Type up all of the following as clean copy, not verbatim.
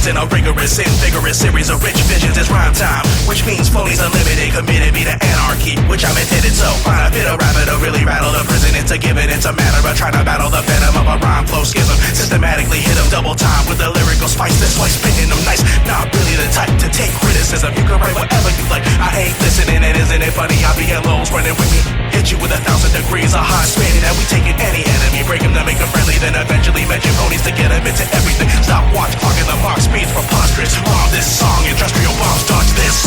visions in a rigorous and vigorous series of rich visions. It's rhyme time, which means phonies unlimited, committed me to anarchy, which I'm intended. So find a bit of rabbit to really rattle the prison into given. It's a matter of trying to battle the venom of a rhyme flow schism. Systematically hit them double time with the lyrical spice. This way spinning them nice. Not really the type to take criticism. You can write whatever you like. I ain't listening, and isn't it funny? I be in lows running with me. Hit you with 1,000 degrees of hot spinning, and we taking any enemy, break them to make them friendly, then eventually mention ponies to get them into everything. Stop, watch, clocking the mark, speed's preposterous. Bomb this song, industrial bomb starts this.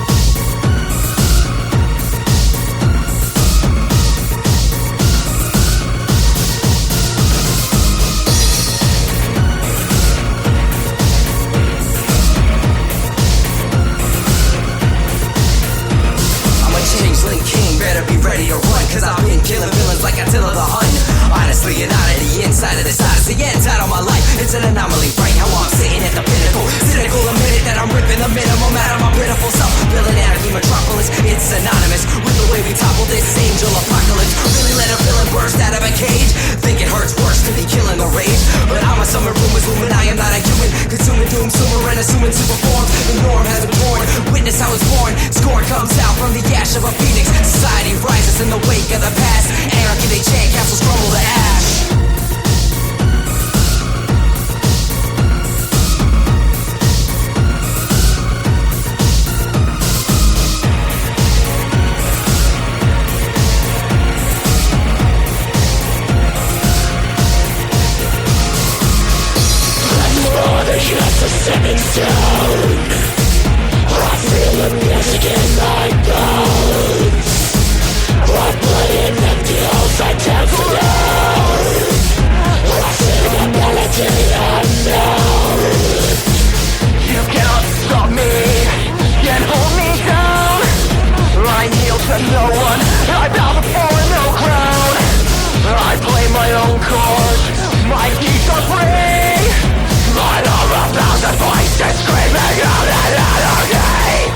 Better be ready to run, cause I've been killing villains like Attila the Hun. Honestly, an oddity inside of this odyssey, inside of my life. It's an anomaly, right? How I'm sitting at the pinnacle. Cynical, admitted that I'm ripping the minimum out of my pitiful self. Villain anarchy metropolis, it's synonymous with the way we topple this angel apocalypse. Really let a villain burst out of a cage. Think it hurts worse to be killing the rage, but I'm a summer rumors looming. I am not a human, consuming doom, sumer and assuming super forms. The norm has been torn, witness how it's born. Scorn comes out from the ash of a phoenix. Society rises in the wake of the past. Anarchy they chant, castles crumble to ash. More than just a stepping stone. I feel the music in my bones. I'm playing empty holes I tell to know. I sing a melody unknown. You cannot stop me, can't hold me down. I kneel to no one, I bow before no crown. I play my own chord, my keys are free. But all a thousand voices screaming out in anarchy.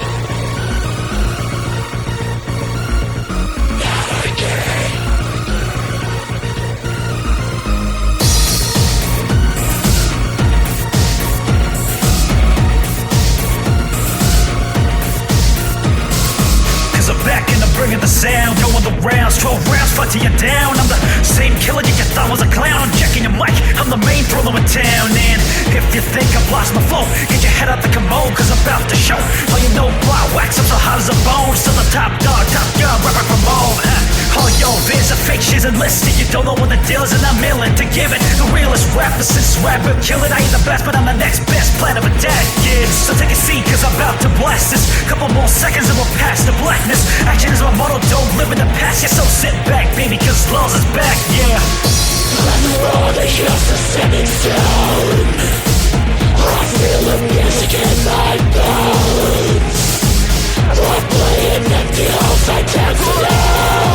Back and I'm bringing the sound, going the rounds, 12 rounds, fighting you down. I'm the same killer you thought was a clown. I'm checking your mic, I'm the main thriller in town. And if you think I've lost my flow, get your head out the commode, cause I'm about to show all you know, blow wax up so hot as a bone. Still the top dog, top gun, right from home. All yo, vids are fake, she's enlisted. You don't know what the deal is and I'm willing to give it. The realest rapper since rapper killing. I ain't the best, but I'm the next best plan of attack, yeah. So take a seat, cause I'm about to blast this. Couple more seconds and we'll pass the blackness. Action is my motto, don't live in the past. Yeah, so sit back, baby, cause Laws is back, yeah. I'm more than just a stepping stone. I feel the music in my bones. I'm playing empty holes I dance alone.